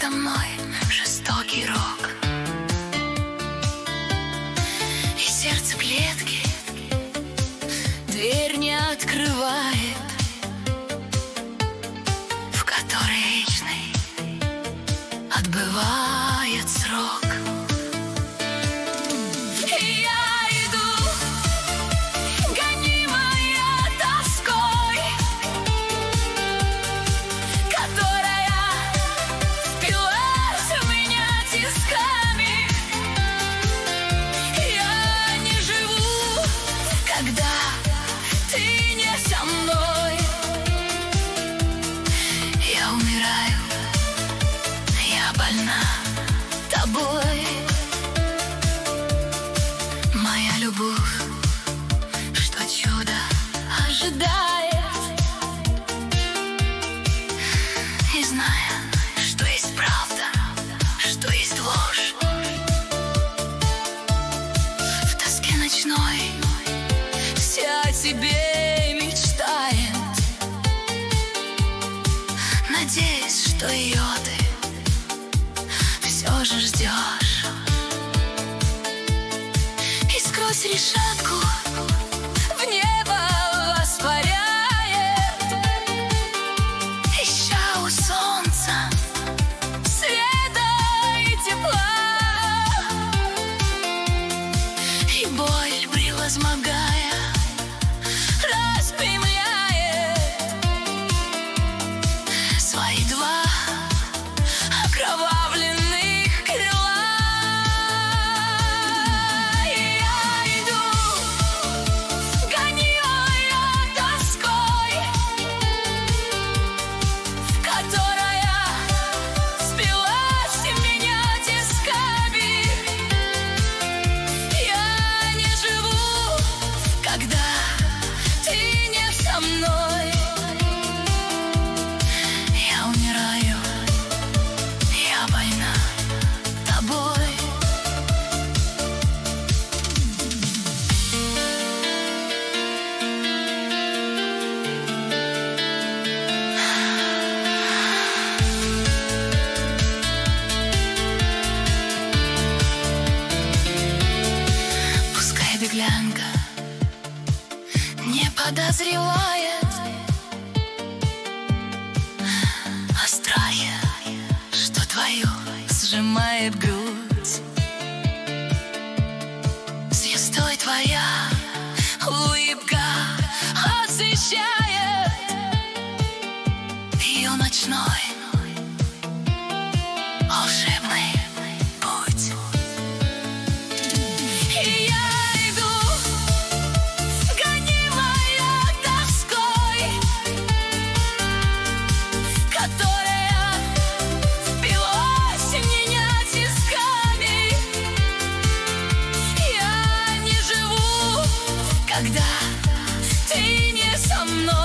надо мной жестокий рок, и сердце клетки дверь не открывает, в которой вечный отбывает срок. И я иду, гонимая тоской, которая впилась в меня тисками. Я не живу, когда ты не со мной. Я умираю, я больна тобой. Моя любовь, что чудо ожидает, и зная, что есть правда, что есть ложь, в тоске ночной вся о тебе мечтает, надеясь, что ее ты все же ждешь. И сквозь решетку в небо воспаряет, ища у солнца света и тепла. И боль, превозмогая, распрямляет свои два окровавленных крыла. И я иду, гонимая тоской, которая впилась в меня тисками. Я не живу, когда ты не со мной. Я умираю, я больна тобой. Пускай беглянка не подозревает о страхе, что твою сжимает грудь. Звездой твоя улыбка освещает ее ночной волшебный путь. И я иду, гонимая тоской, которая впилась в меня тисками. Я не живу, когда ты не со мной.